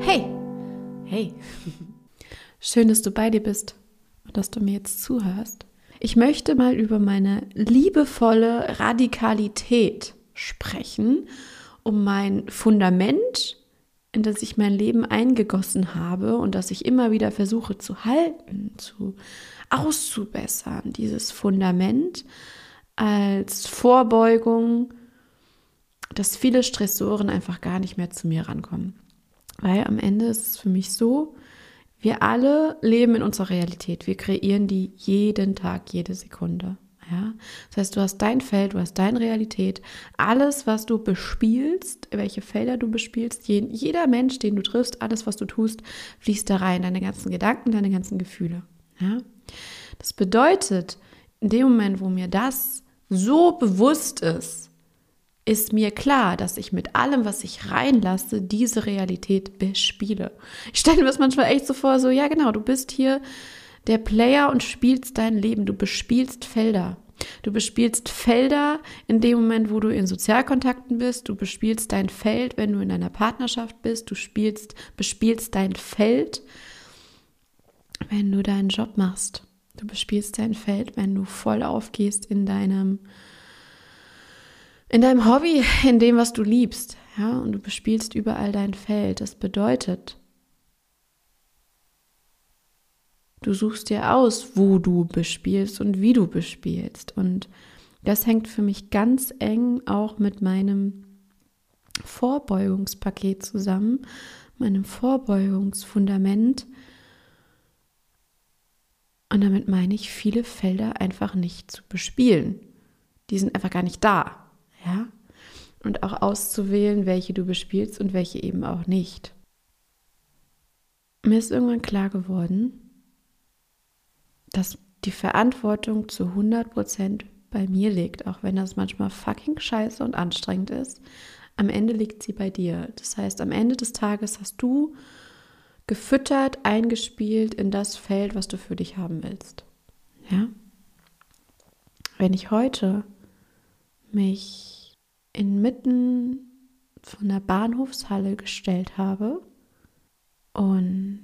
Hey, hey, schön, dass du bei dir bist und dass du mir jetzt zuhörst. Ich möchte mal über meine liebevolle Radikalität sprechen, um mein Fundament, in das ich mein Leben eingegossen habe und das ich immer wieder versuche zu halten, auszubessern, dieses Fundament als Vorbeugung, dass viele Stressoren einfach gar nicht mehr zu mir rankommen. Weil am Ende ist es für mich so, wir alle leben in unserer Realität. Wir kreieren die jeden Tag, jede Sekunde. Ja? Das heißt, du hast dein Feld, du hast deine Realität. Alles, was du bespielst, welche Felder du bespielst, jeder Mensch, den du triffst, alles, was du tust, fließt da rein. Deine ganzen Gedanken, deine ganzen Gefühle. Ja? Das bedeutet, in dem Moment, wo mir das so bewusst ist mir klar, dass ich mit allem, was ich reinlasse, diese Realität bespiele. Ich stelle mir das manchmal echt so vor, so, ja genau, du bist hier der Player und spielst dein Leben. Du bespielst Felder. Du bespielst Felder in dem Moment, wo du in Sozialkontakten bist. Du bespielst dein Feld, wenn du in einer Partnerschaft bist. Du bespielst dein Feld, wenn du deinen Job machst. Du bespielst dein Feld, wenn du voll aufgehst in deinem Hobby, in dem, was du liebst, ja, und du bespielst überall dein Feld. Das bedeutet, du suchst dir aus, wo du bespielst und wie du bespielst. Und das hängt für mich ganz eng auch mit meinem Vorbeugungspaket zusammen, meinem Vorbeugungsfundament. Und damit meine ich, viele Felder einfach nicht zu bespielen. Die sind einfach gar nicht da. Ja, und auch auszuwählen, welche du bespielst und welche eben auch nicht. Mir ist irgendwann klar geworden, dass die Verantwortung zu 100% bei mir liegt, auch wenn das manchmal fucking scheiße und anstrengend ist. Am Ende liegt sie bei dir. Das heißt, am Ende des Tages hast du gefüttert, eingespielt in das Feld, was du für dich haben willst. Ja? Wenn ich heute mich inmitten von einer Bahnhofshalle gestellt habe und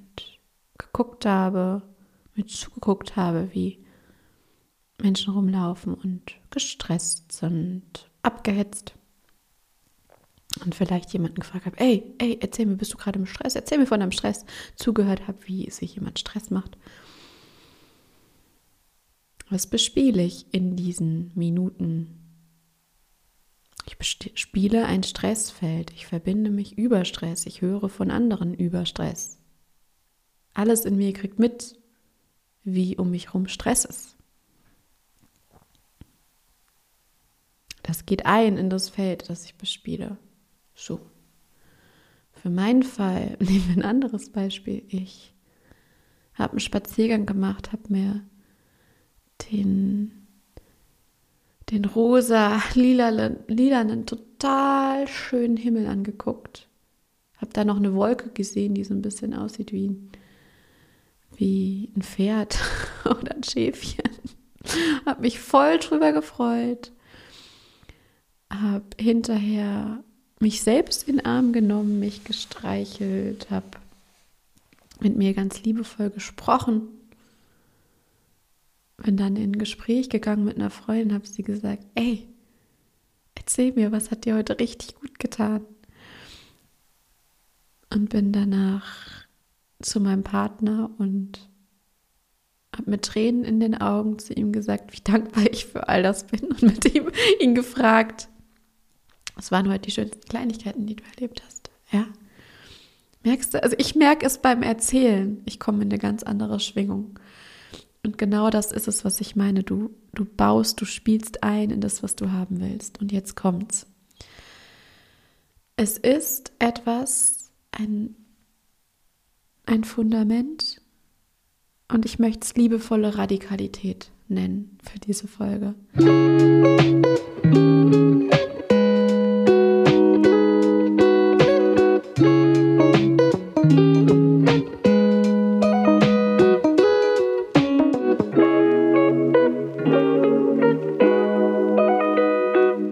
mir zugeguckt habe, wie Menschen rumlaufen und gestresst sind, abgehetzt und vielleicht jemanden gefragt habe, ey, erzähl mir, bist du gerade im Stress? Erzähl mir von deinem Stress. Zugehört habe, wie sich jemand Stress macht. Was bespiele ich in diesen Minuten? Ich spiele ein Stressfeld. Ich verbinde mich über Stress. Ich höre von anderen über Stress. Alles in mir kriegt mit, wie um mich herum Stress ist. Das geht ein in das Feld, das ich bespiele. So. Für meinen Fall, nehmen wir ein anderes Beispiel. Ich habe einen Spaziergang gemacht, habe mir den rosa, lilanen, total schönen Himmel angeguckt. Habe da noch eine Wolke gesehen, die so ein bisschen aussieht wie ein Pferd oder ein Schäfchen. Habe mich voll drüber gefreut. Habe hinterher mich selbst in den Arm genommen, mich gestreichelt, habe mit mir ganz liebevoll gesprochen. Bin dann in ein Gespräch gegangen mit einer Freundin, habe sie gesagt, ey, erzähl mir, was hat dir heute richtig gut getan? Und bin danach zu meinem Partner und habe mit Tränen in den Augen zu ihm gesagt, wie dankbar ich für all das bin und mit ihm ihn gefragt, was waren heute die schönsten Kleinigkeiten, die du erlebt hast? Ja? Merkst du, also ich merke es beim Erzählen, ich komme in eine ganz andere Schwingung. Und genau das ist es, was ich meine. Du spielst ein in das, was du haben willst. Und jetzt kommt's. Es ist ein Fundament und ich möchte es liebevolle Radikalität nennen für diese Folge.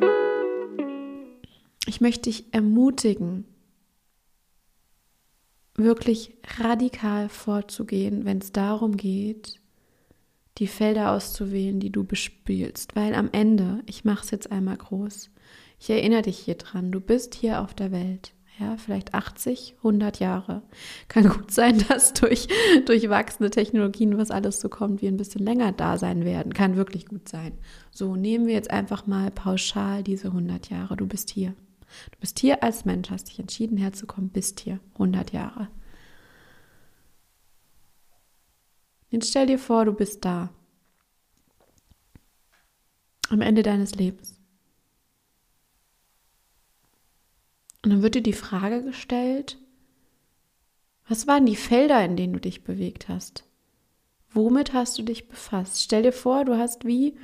Ich möchte dich ermutigen, wirklich radikal vorzugehen, wenn es darum geht, die Felder auszuwählen, die du bespielst. Weil am Ende, ich mache es jetzt einmal groß, ich erinnere dich hier dran, du bist hier auf der Welt. Ja, vielleicht 80, 100 Jahre. Kann gut sein, dass durch wachsende Technologien, was alles so kommt, wir ein bisschen länger da sein werden. Kann wirklich gut sein. So, nehmen wir jetzt einfach mal pauschal diese 100 Jahre. Du bist hier. Du bist hier als Mensch, hast dich entschieden herzukommen, bist hier 100 Jahre. Jetzt stell dir vor, du bist da. Am Ende deines Lebens. Und dann wird dir die Frage gestellt, was waren die Felder, in denen du dich bewegt hast? Womit hast du dich befasst? Stell dir vor, du hast wie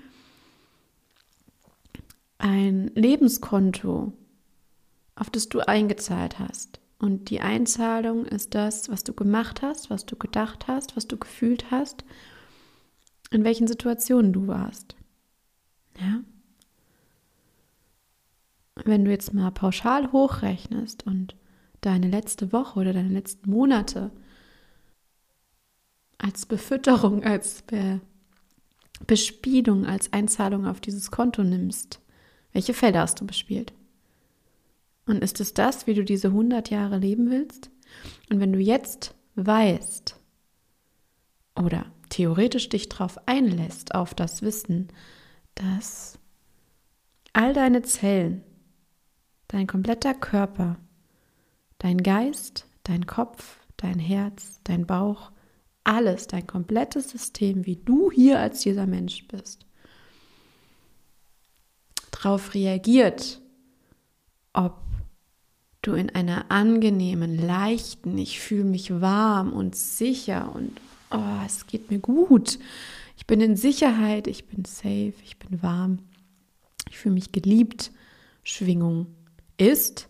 ein Lebenskonto, auf das du eingezahlt hast. Und die Einzahlung ist das, was du gemacht hast, was du gedacht hast, was du gefühlt hast, in welchen Situationen du warst. Ja? Wenn du jetzt mal pauschal hochrechnest und deine letzte Woche oder deine letzten Monate als Befütterung, als Bespielung, als Einzahlung auf dieses Konto nimmst, welche Felder hast du bespielt? Und ist es das, wie du diese 100 Jahre leben willst? Und wenn du jetzt weißt oder theoretisch dich darauf einlässt, auf das Wissen, dass all deine Zellen, dein kompletter Körper, dein Geist, dein Kopf, dein Herz, dein Bauch, alles, dein komplettes System, wie du hier als dieser Mensch bist, darauf reagiert, ob du in einer angenehmen, leichten, ich fühle mich warm und sicher und es geht mir gut, ich bin in Sicherheit, ich bin safe, ich bin warm, ich fühle mich geliebt, Schwingung ist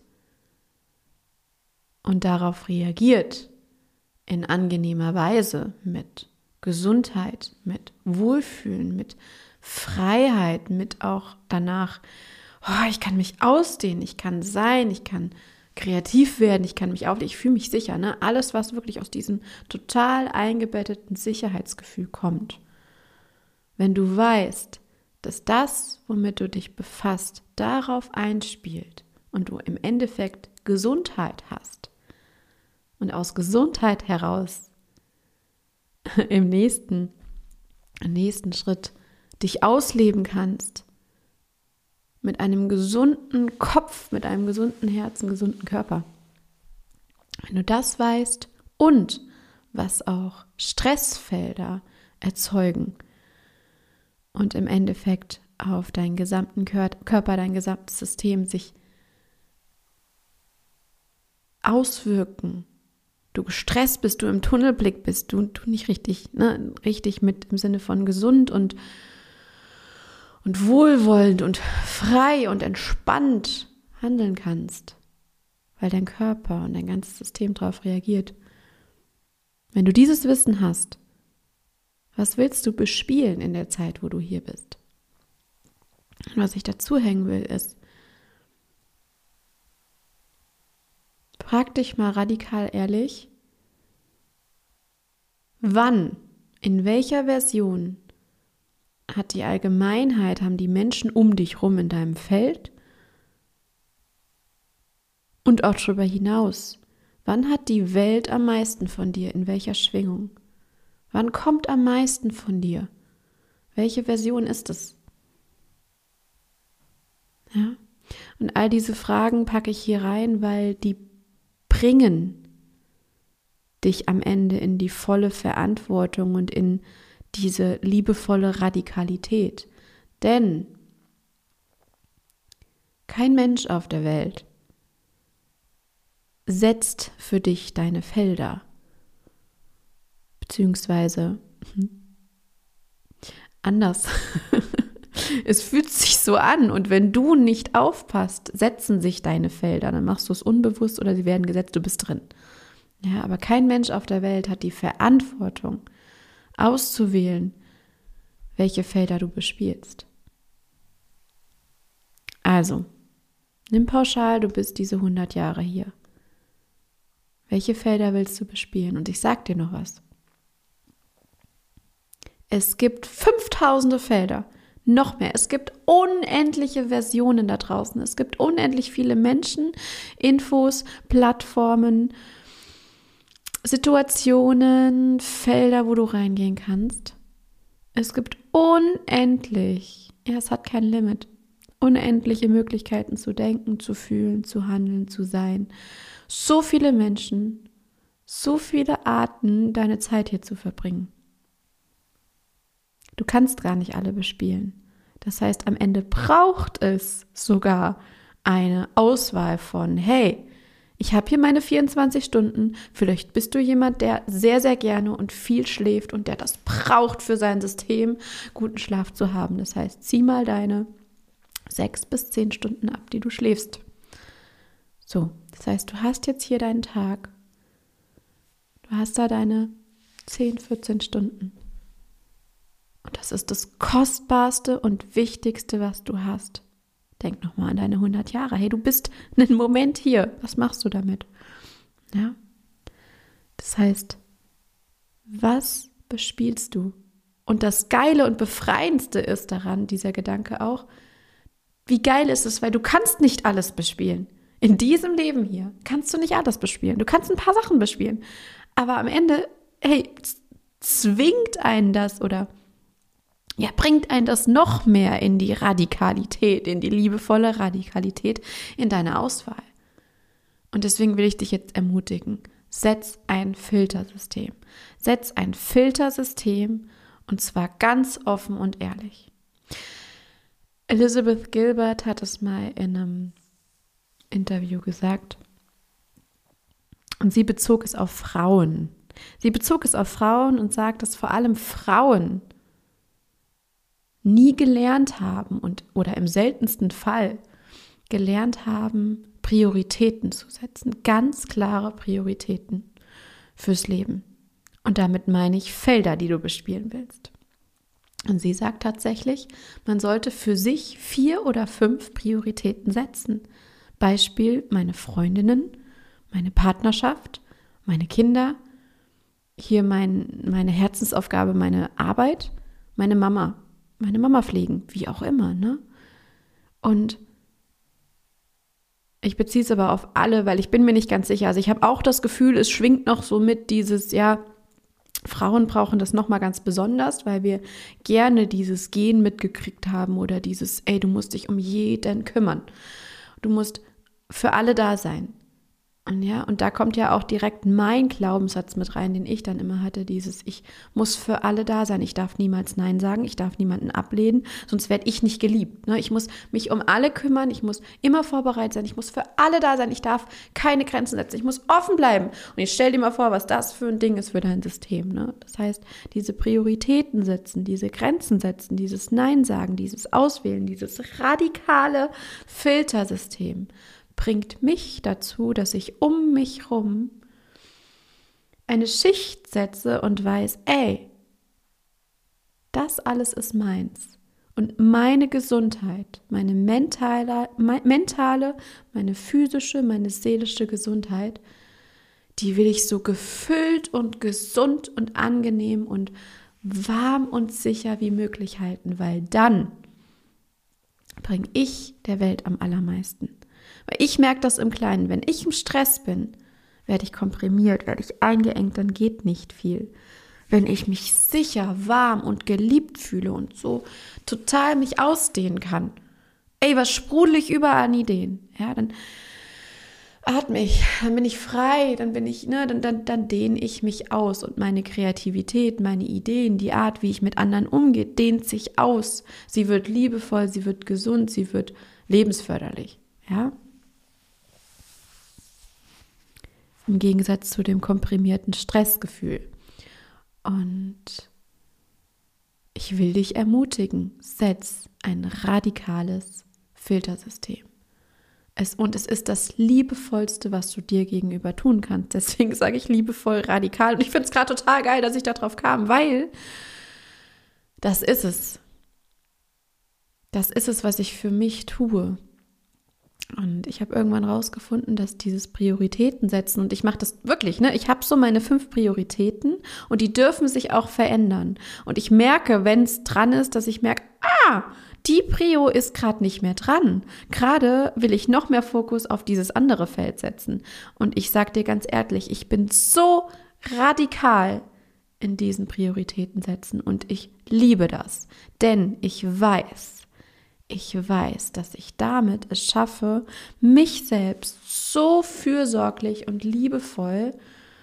und darauf reagiert in angenehmer Weise mit Gesundheit, mit Wohlfühlen, mit Freiheit, mit auch danach, ich kann mich ausdehnen, ich kann sein, ich kann kreativ werden, ich kann mich auflegen, ich fühle mich sicher, ne? Alles, was wirklich aus diesem total eingebetteten Sicherheitsgefühl kommt. Wenn du weißt, dass das, womit du dich befasst, darauf einspielt und du im Endeffekt Gesundheit hast und aus Gesundheit heraus im nächsten Schritt dich ausleben kannst, mit einem gesunden Kopf, mit einem gesunden Herzen, gesunden Körper. Wenn du das weißt und was auch Stressfelder erzeugen und im Endeffekt auf deinen gesamten Körper, dein gesamtes System sich auswirken, du gestresst bist, du im Tunnelblick bist, du nicht richtig, richtig mit im Sinne von gesund und wohlwollend und frei und entspannt handeln kannst, weil dein Körper und dein ganzes System darauf reagiert. Wenn du dieses Wissen hast, was willst du bespielen in der Zeit, wo du hier bist? Und was ich dazu hängen will, ist, frag dich mal radikal ehrlich, wann, in welcher Version hat die Allgemeinheit, haben die Menschen um dich rum in deinem Feld und auch darüber hinaus, wann hat die Welt am meisten von dir, in welcher Schwingung? Wann kommt am meisten von dir? Welche Version ist es? Ja? Und all diese Fragen packe ich hier rein, weil die bringen dich am Ende in die volle Verantwortung und in diese liebevolle Radikalität. Denn kein Mensch auf der Welt setzt für dich deine Felder. Beziehungsweise anders. Es fühlt sich so an und wenn du nicht aufpasst, setzen sich deine Felder. Dann machst du es unbewusst oder sie werden gesetzt, du bist drin. Ja, aber kein Mensch auf der Welt hat die Verantwortung, auszuwählen, welche Felder du bespielst. Also, nimm pauschal, du bist diese 100 Jahre hier. Welche Felder willst du bespielen? Und ich sag dir noch was. Es gibt 5000 Felder, noch mehr. Es gibt unendliche Versionen da draußen. Es gibt unendlich viele Menschen, Infos, Plattformen, Situationen, Felder, wo du reingehen kannst. Es gibt es hat kein Limit, unendliche Möglichkeiten zu denken, zu fühlen, zu handeln, zu sein. So viele Menschen, so viele Arten, deine Zeit hier zu verbringen. Du kannst gar nicht alle bespielen. Das heißt, am Ende braucht es sogar eine Auswahl von, hey, ich habe hier meine 24 Stunden, vielleicht bist du jemand, der sehr, sehr gerne und viel schläft und der das braucht für sein System, guten Schlaf zu haben. Das heißt, zieh mal deine 6 bis 10 Stunden ab, die du schläfst. So, das heißt, du hast jetzt hier deinen Tag, du hast da deine 10, 14 Stunden. Und das ist das Kostbarste und Wichtigste, was du hast. Denk nochmal an deine 100 Jahre. Hey, du bist einen Moment hier. Was machst du damit? Ja. Das heißt, was bespielst du? Und das Geile und Befreiendste ist daran, dieser Gedanke auch, wie geil ist es, weil du kannst nicht alles bespielen. In diesem Leben hier kannst du nicht alles bespielen. Du kannst ein paar Sachen bespielen. Aber am Ende, hey, zwingt einen das oder bringt einen das noch mehr in die Radikalität, in die liebevolle Radikalität in deiner Auswahl. Und deswegen will ich dich jetzt ermutigen, setz ein Filtersystem. Setz ein Filtersystem und zwar ganz offen und ehrlich. Elizabeth Gilbert hat es mal in einem Interview gesagt und sie bezog es auf Frauen. Sie bezog es auf Frauen und sagt, dass vor allem Frauen nie gelernt haben oder im seltensten Fall gelernt haben, Prioritäten zu setzen, ganz klare Prioritäten fürs Leben. Und damit meine ich Felder, die du bespielen willst. Und sie sagt tatsächlich, man sollte für sich 4 oder 5 Prioritäten setzen. Beispiel meine Freundinnen, meine Partnerschaft, meine Kinder, hier meine Herzensaufgabe, meine Arbeit, meine Mama pflegen, wie auch immer, ne? Und ich beziehe es aber auf alle, weil ich bin mir nicht ganz sicher. Also ich habe auch das Gefühl, es schwingt noch so mit dieses, Frauen brauchen das nochmal ganz besonders, weil wir gerne dieses Gen mitgekriegt haben oder dieses, du musst dich um jeden kümmern. Du musst für alle da sein. Und da kommt ja auch direkt mein Glaubenssatz mit rein, den ich dann immer hatte, dieses, ich muss für alle da sein, ich darf niemals Nein sagen, ich darf niemanden ablehnen, sonst werde ich nicht geliebt. Ne? Ich muss mich um alle kümmern, ich muss immer vorbereitet sein, ich muss für alle da sein, ich darf keine Grenzen setzen, ich muss offen bleiben. Und ich stell dir mal vor, was das für ein Ding ist für dein System. Ne? Das heißt, diese Prioritäten setzen, diese Grenzen setzen, dieses Nein sagen, dieses Auswählen, dieses radikale Filtersystem bringt mich dazu, dass ich um mich rum eine Schicht setze und weiß, das alles ist meins. Und meine Gesundheit, meine mentale, meine physische, meine seelische Gesundheit, die will ich so gefüllt und gesund und angenehm und warm und sicher wie möglich halten, weil dann bringe ich der Welt am allermeisten. Weil ich merke das im Kleinen, wenn ich im Stress bin, werde ich komprimiert, werde ich eingeengt, dann geht nicht viel. Wenn ich mich sicher, warm und geliebt fühle und so total mich ausdehnen kann, was sprudel ich überall an Ideen, dann atme ich, dann bin ich frei, dann bin ich, dann dehne ich mich aus und meine Kreativität, meine Ideen, die Art, wie ich mit anderen umgehe, dehnt sich aus. Sie wird liebevoll, sie wird gesund, sie wird lebensförderlich, Im Gegensatz zu dem komprimierten Stressgefühl. Und ich will dich ermutigen, setz ein radikales Filtersystem. Es ist das Liebevollste, was du dir gegenüber tun kannst. Deswegen sage ich liebevoll radikal. Und ich finde es gerade total geil, dass ich da drauf kam, weil das ist es. Das ist es, was ich für mich tue. Und ich habe irgendwann rausgefunden, dass dieses Prioritäten setzen, und ich mache das wirklich, ne? Ich habe so meine 5 Prioritäten und die dürfen sich auch verändern. Und ich merke, wenn es dran ist, dass ich merke, die Prio ist gerade nicht mehr dran. Gerade will ich noch mehr Fokus auf dieses andere Feld setzen. Und ich sage dir ganz ehrlich, ich bin so radikal in diesen Prioritäten setzen und ich liebe das. Denn ich weiß, dass ich damit es schaffe, mich selbst so fürsorglich und liebevoll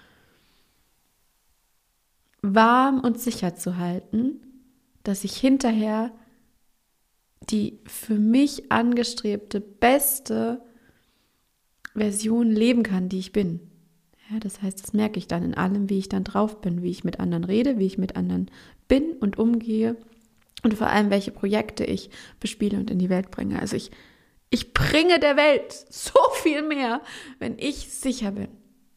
warm und sicher zu halten, dass ich hinterher die für mich angestrebte beste Version leben kann, die ich bin. Ja, das heißt, das merke ich dann in allem, wie ich dann drauf bin, wie ich mit anderen rede, wie ich mit anderen bin und umgehe und vor allem, welche Projekte ich bespiele und in die Welt bringe. Also ich bringe der Welt so viel mehr, wenn ich sicher bin.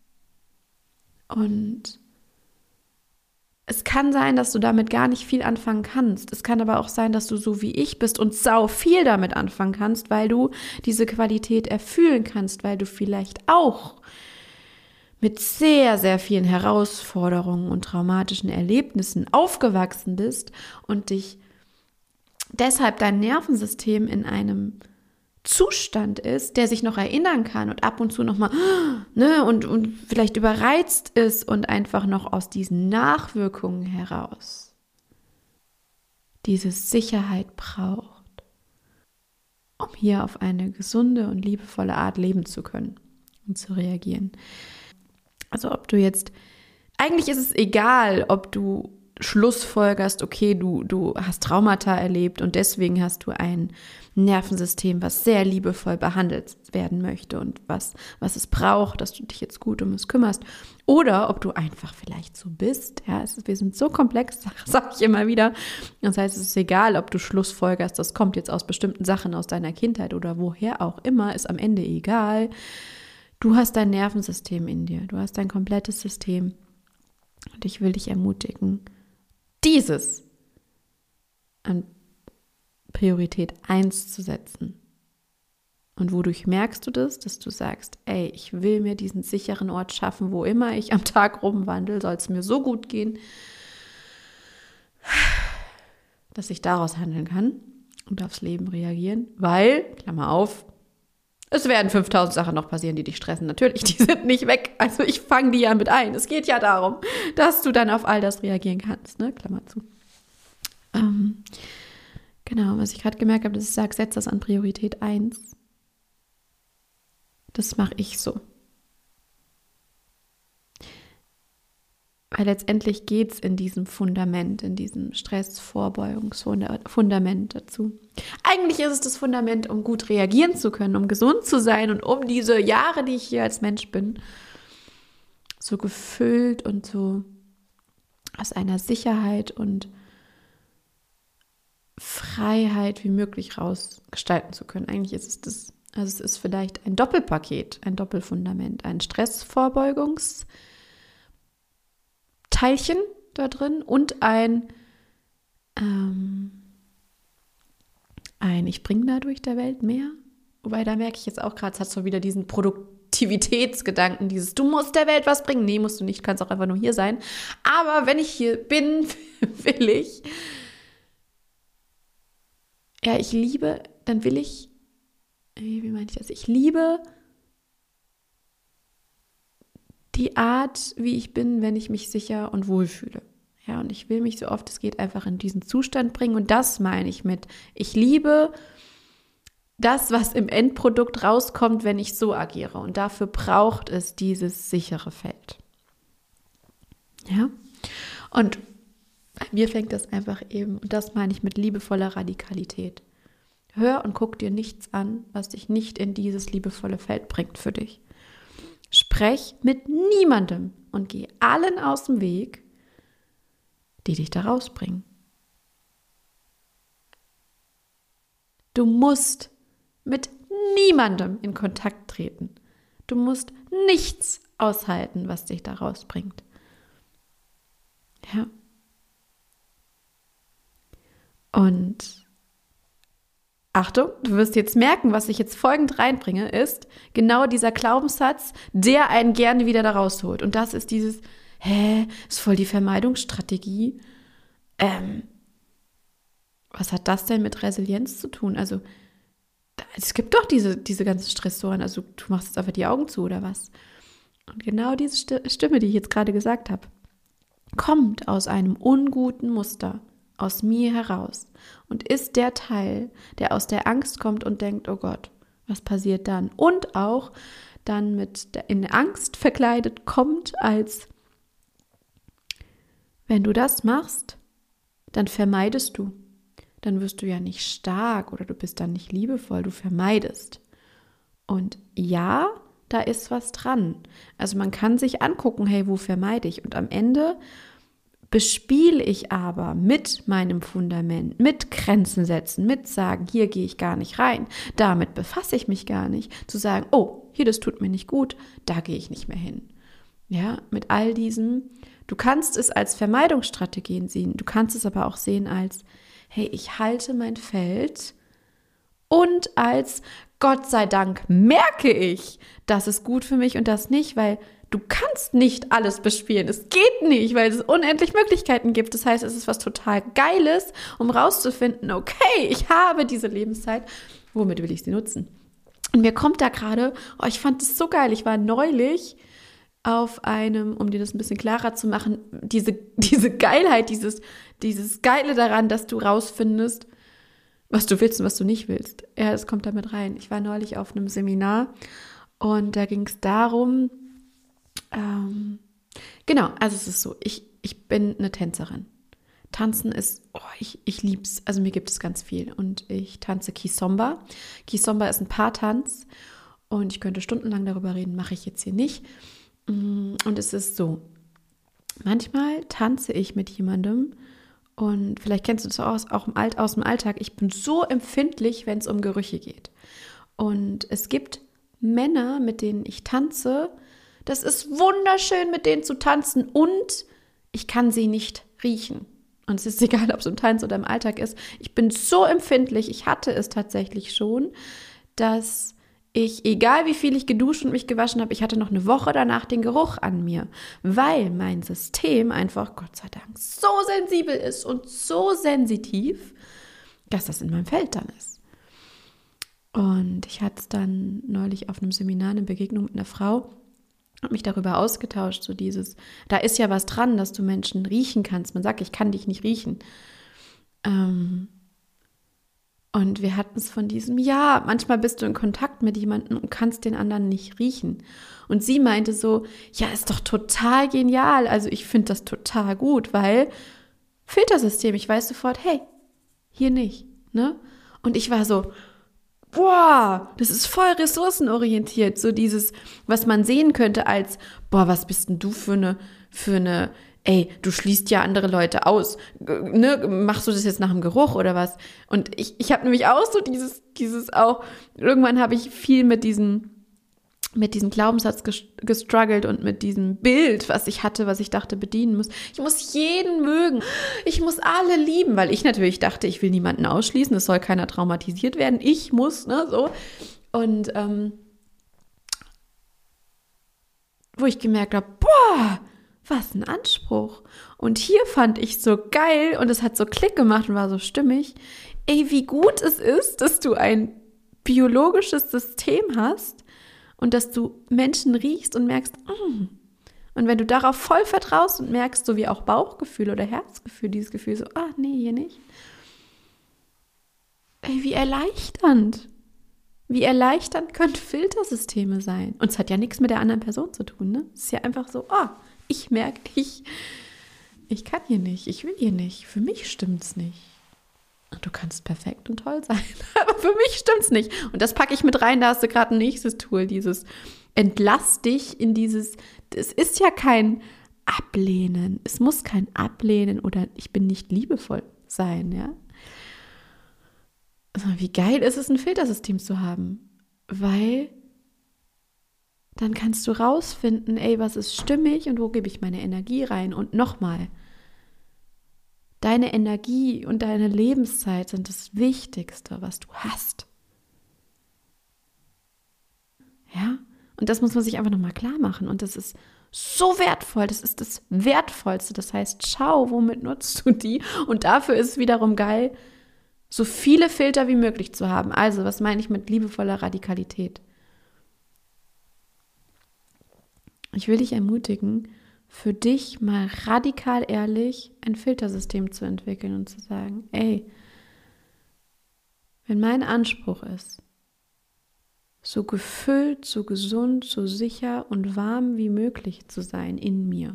Und es kann sein, dass du damit gar nicht viel anfangen kannst. Es kann aber auch sein, dass du so wie ich bist und sau viel damit anfangen kannst, weil du diese Qualität erfühlen kannst, weil du vielleicht auch mit sehr, sehr vielen Herausforderungen und traumatischen Erlebnissen aufgewachsen bist und dich deshalb dein Nervensystem in einem Zustand ist, der sich noch erinnern kann und ab und zu nochmal und vielleicht überreizt ist und einfach noch aus diesen Nachwirkungen heraus diese Sicherheit braucht, um hier auf eine gesunde und liebevolle Art leben zu können und zu reagieren. Also ob du jetzt, eigentlich ist es egal, ob du schlussfolgerst, okay, du hast Traumata erlebt und deswegen hast du ein Nervensystem, was sehr liebevoll behandelt werden möchte und was es braucht, dass du dich jetzt gut um es kümmerst. Oder ob du einfach vielleicht so bist. Ja, wir sind so komplex, sage ich immer wieder. Das heißt, es ist egal, ob du schlussfolgerst, das kommt jetzt aus bestimmten Sachen aus deiner Kindheit oder woher auch immer, ist am Ende egal. Du hast dein Nervensystem in dir, du hast dein komplettes System. Und ich will dich ermutigen, dieses an Priorität 1 zu setzen. Und wodurch merkst du das? Dass du sagst, ey, ich will mir diesen sicheren Ort schaffen, wo immer ich am Tag rumwandle, soll es mir so gut gehen, dass ich daraus handeln kann und aufs Leben reagieren, weil, Klammer auf, es werden 5000 Sachen noch passieren, die dich stressen. Natürlich, die sind nicht weg. Also ich fange die ja mit ein. Es geht ja darum, dass du dann auf all das reagieren kannst. Ne? Klammer zu. Genau, was ich gerade gemerkt habe, dass ich sage, setz das an Priorität 1. Das mache ich so. Weil letztendlich geht es in diesem Fundament, in diesem Stressvorbeugungsfundament dazu. Eigentlich ist es das Fundament, um gut reagieren zu können, um gesund zu sein und um diese Jahre, die ich hier als Mensch bin, so gefüllt und so aus einer Sicherheit und Freiheit wie möglich rausgestalten zu können. Eigentlich ist es das, also es ist vielleicht ein Doppelpaket, ein Doppelfundament, ein Stressvorbeugungs Teilchen da drin und ein ich bringe dadurch der Welt mehr. Wobei, da merke ich jetzt auch gerade, es hat so wieder diesen Produktivitätsgedanken, dieses, du musst der Welt was bringen. Nee, musst du nicht, kannst auch einfach nur hier sein. Aber wenn ich hier bin, will ich, ja, ich liebe, dann will ich, wie meine ich das? Ich liebe die Art, wie ich bin, wenn ich mich sicher und wohl fühle. Ja, und ich will mich so oft es geht einfach in diesen Zustand bringen. Und das meine ich mit, ich liebe das, was im Endprodukt rauskommt, wenn ich so agiere. Und dafür braucht es dieses sichere Feld. Ja, und bei mir fängt das einfach eben, und das meine ich mit liebevoller Radikalität. Hör und guck dir nichts an, was dich nicht in dieses liebevolle Feld bringt für dich. Sprech mit niemandem und geh allen aus dem Weg, die dich da rausbringen. Du musst mit niemandem in Kontakt treten. Du musst nichts aushalten, was dich da rausbringt. Ja. Und Achtung, du wirst jetzt merken, was ich jetzt folgend reinbringe, ist genau dieser Glaubenssatz, der einen gerne wieder da rausholt. Und das ist dieses, ist voll die Vermeidungsstrategie. Was hat das denn mit Resilienz zu tun? Also, es gibt doch diese ganzen Stressoren. Also, du machst jetzt einfach die Augen zu oder was? Und genau diese Stimme, die ich jetzt gerade gesagt habe, kommt aus einem unguten Muster, aus mir heraus und ist der Teil, der aus der Angst kommt und denkt, oh Gott, was passiert dann? Und auch dann in Angst verkleidet kommt, als wenn du das machst, dann vermeidest du. Dann wirst du ja nicht stark oder du bist dann nicht liebevoll, du vermeidest. Und ja, da ist was dran. Also man kann sich angucken, hey, wo vermeide ich? Und am Ende bespiele ich aber mit meinem Fundament, mit Grenzen setzen, mit sagen, hier gehe ich gar nicht rein. Damit befasse ich mich gar nicht. Zu sagen, oh, hier, das tut mir nicht gut, da gehe ich nicht mehr hin. Ja, mit all diesem. Du kannst es als Vermeidungsstrategien sehen. Du kannst es aber auch sehen als, hey, ich halte mein Feld und als Gott sei Dank merke ich, das ist gut für mich und das nicht, weil du kannst nicht alles bespielen. Es geht nicht, weil es unendlich Möglichkeiten gibt. Das heißt, es ist was total Geiles, um rauszufinden, okay, ich habe diese Lebenszeit, womit will ich sie nutzen? Und mir kommt da gerade, ich fand das so geil. Ich war neulich auf einem, um dir das ein bisschen klarer zu machen, diese Geilheit, dieses Geile daran, dass du rausfindest, was du willst und was du nicht willst. Ja, das kommt damit rein. Ich war neulich auf einem Seminar und da ging es darum, genau, also es ist so, ich bin eine Tänzerin. Tanzen ist, ich lieb's, also mir gibt es ganz viel und ich tanze Kizomba. Kizomba ist ein Paartanz und ich könnte stundenlang darüber reden, mache ich jetzt hier nicht. Und es ist so, manchmal tanze ich mit jemandem und vielleicht kennst du das auch aus dem Alltag, ich bin so empfindlich, wenn es um Gerüche geht. Und es gibt Männer, mit denen ich tanze, das ist wunderschön, mit denen zu tanzen und ich kann sie nicht riechen. Und es ist egal, ob es im Tanz oder im Alltag ist. Ich bin so empfindlich, ich hatte es tatsächlich schon, dass ich, egal wie viel ich geduscht und mich gewaschen habe, ich hatte noch eine Woche danach den Geruch an mir, weil mein System einfach, Gott sei Dank, so sensibel ist und so sensitiv, dass das in meinem Feld dann ist. Und ich hatte es dann neulich auf einem Seminar, eine Begegnung mit einer Frau, habe mich darüber ausgetauscht, so dieses, da ist ja was dran, dass du Menschen riechen kannst. Man sagt, ich kann dich nicht riechen. Und wir hatten es von diesem, ja, manchmal bist du in Kontakt mit jemandem und kannst den anderen nicht riechen. Und sie meinte so, ja, ist doch total genial. Also ich finde das total gut, weil Filtersystem, ich weiß sofort, hey, hier nicht, ne? Und ich war so, boah, das ist voll ressourcenorientiert, so dieses, was man sehen könnte als, boah, was bist denn du für eine, ey, du schließt ja andere Leute aus, ne, machst du das jetzt nach dem Geruch oder was? Und ich habe nämlich auch so dieses auch, irgendwann habe ich viel mit diesem Glaubenssatz gestruggelt und mit diesem Bild, was ich hatte, was ich dachte, bedienen muss. Ich muss jeden mögen. Ich muss alle lieben, weil ich natürlich dachte, ich will niemanden ausschließen, es soll keiner traumatisiert werden. Ich muss, ne, so. Und wo ich gemerkt habe, boah, was ein Anspruch. Und hier fand ich so geil und es hat so Klick gemacht und war so stimmig. Ey, wie gut es ist, dass du ein biologisches System hast, und dass du Menschen riechst und merkst, und wenn du darauf voll vertraust und merkst, so wie auch Bauchgefühl oder Herzgefühl, dieses Gefühl so, nee, hier nicht. Ey, wie erleichternd. Wie erleichternd können Filtersysteme sein. Und es hat ja nichts mit der anderen Person zu tun, ne? Es ist ja einfach so, ich merke, ich kann hier nicht, ich will hier nicht. Für mich stimmt's nicht. Du kannst perfekt und toll sein, aber für mich stimmt's nicht. Und das packe ich mit rein, da hast du gerade ein nächstes Tool, dieses entlass dich in dieses, es ist ja kein Ablehnen, es muss kein Ablehnen oder ich bin nicht liebevoll sein, ja. Also wie geil ist es, ein Filtersystem zu haben, weil dann kannst du rausfinden, ey, was ist stimmig und wo gebe ich meine Energie rein und nochmal, Deine Energie und deine Lebenszeit sind das Wichtigste, was du hast. Ja? Und das muss man sich einfach nochmal klar machen. Und das ist so wertvoll. Das ist das Wertvollste. Das heißt, schau, womit nutzt du die? Und dafür ist es wiederum geil, so viele Filter wie möglich zu haben. Also, was meine ich mit liebevoller Radikalität? Ich will dich ermutigen, für dich mal radikal ehrlich ein Filtersystem zu entwickeln und zu sagen, ey, wenn mein Anspruch ist, so gefüllt, so gesund, so sicher und warm wie möglich zu sein in mir,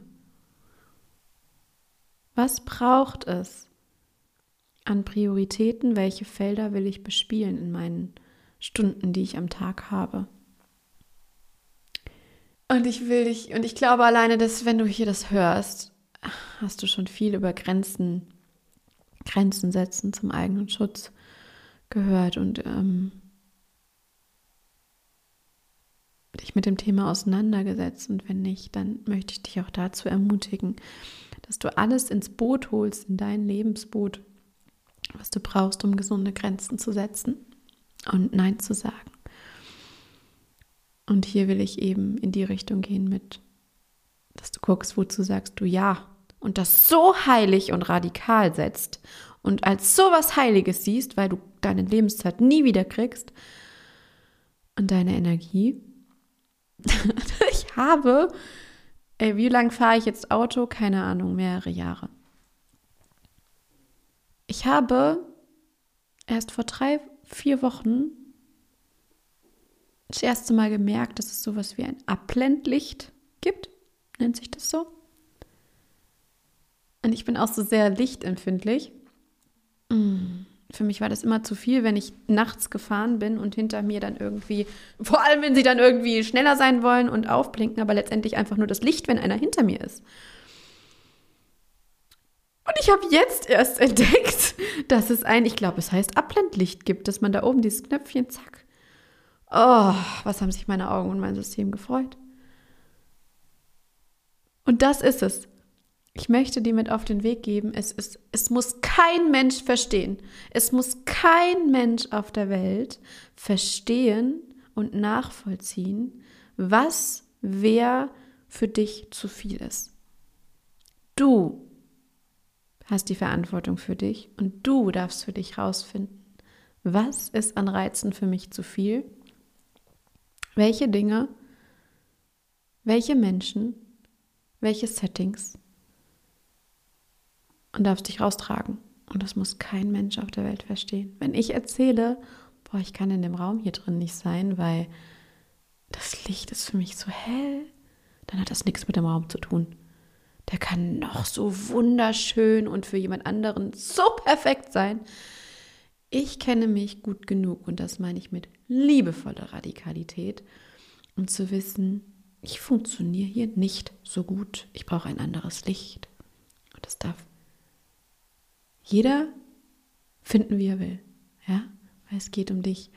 was braucht es an Prioritäten? Welche Felder will ich bespielen in meinen Stunden, die ich am Tag habe? Und ich glaube alleine, dass wenn du hier das hörst, hast du schon viel über Grenzen setzen zum eigenen Schutz gehört und dich mit dem Thema auseinandergesetzt. Und wenn nicht, dann möchte ich dich auch dazu ermutigen, dass du alles ins Boot holst, in dein Lebensboot, was du brauchst, um gesunde Grenzen zu setzen und Nein zu sagen. Und hier will ich eben in die Richtung gehen mit, dass du guckst, wozu sagst du Ja. Und das so heilig und radikal setzt und als sowas Heiliges siehst, weil du deine Lebenszeit nie wieder kriegst und deine Energie. Wie lange fahre ich jetzt Auto? Keine Ahnung, mehrere Jahre. Ich habe erst vor 3-4 Wochen das erste Mal gemerkt, dass es sowas wie ein Abblendlicht gibt, nennt sich das so. Und ich bin auch so sehr lichtempfindlich. Für mich war das immer zu viel, wenn ich nachts gefahren bin und hinter mir dann irgendwie, vor allem wenn sie dann irgendwie schneller sein wollen und aufblinken, aber letztendlich einfach nur das Licht, wenn einer hinter mir ist. Und ich habe jetzt erst entdeckt, dass es ich glaube, es heißt Abblendlicht gibt, dass man da oben dieses Knöpfchen, zack. Oh, was haben sich meine Augen und mein System gefreut. Und das ist es. Ich möchte dir mit auf den Weg geben, es muss kein Mensch verstehen. Es muss kein Mensch auf der Welt verstehen und nachvollziehen, wer für dich zu viel ist. Du hast die Verantwortung für dich und du darfst für dich rausfinden, was ist an Reizen für mich zu viel? Welche Dinge, welche Menschen, welche Settings und darfst dich raustragen. Und das muss kein Mensch auf der Welt verstehen. Wenn ich erzähle, ich kann in dem Raum hier drin nicht sein, weil das Licht ist für mich so hell, dann hat das nichts mit dem Raum zu tun. Der kann noch so wunderschön und für jemand anderen so perfekt sein. Ich kenne mich gut genug und das meine ich mit liebevoller Radikalität, um zu wissen, ich funktioniere hier nicht so gut. Ich brauche ein anderes Licht. Und das darf jeder finden, wie er will. Ja? Weil es geht um dich.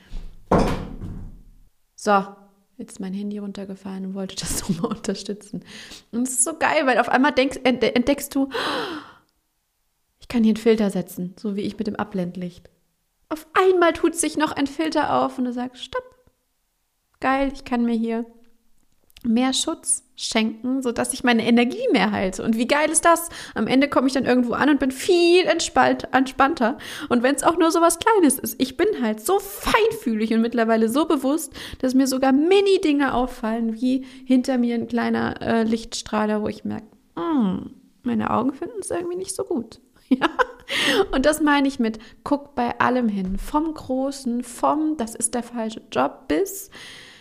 So, jetzt ist mein Handy runtergefallen und wollte das so mal unterstützen. Und es ist so geil, weil auf einmal entdeckst du, ich kann hier einen Filter setzen, so wie ich mit dem Abblendlicht. Auf einmal tut sich noch ein Filter auf und du sagst, stopp. Geil, ich kann mir hier mehr Schutz schenken, sodass ich meine Energie mehr halte. Und wie geil ist das? Am Ende komme ich dann irgendwo an und bin viel entspannter. Und wenn es auch nur so was Kleines ist. Ich bin halt so feinfühlig und mittlerweile so bewusst, dass mir sogar Mini-Dinge auffallen, wie hinter mir ein kleiner Lichtstrahler, wo ich merke, meine Augen finden es irgendwie nicht so gut. Ja. Und das meine ich mit, guck bei allem hin. Vom Großen, das ist der falsche Job, bis,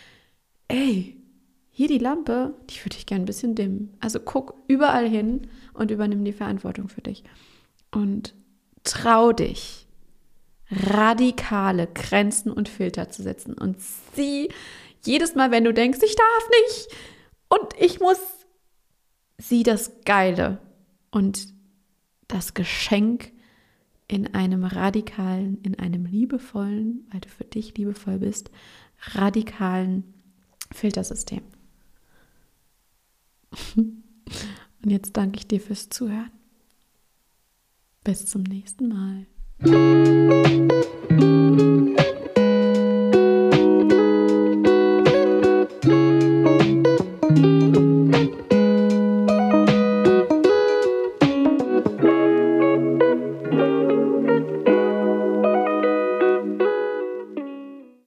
hier die Lampe, die würde ich gerne ein bisschen dimmen. Also guck überall hin und übernimm die Verantwortung für dich. Und trau dich, radikale Grenzen und Filter zu setzen. Und sieh jedes Mal, wenn du denkst, ich darf nicht und ich muss, sieh das Geile und das Geschenk in einem radikalen, in einem liebevollen, weil du für dich liebevoll bist, radikalen Filtersystem. Und jetzt danke ich dir fürs Zuhören. Bis zum nächsten Mal.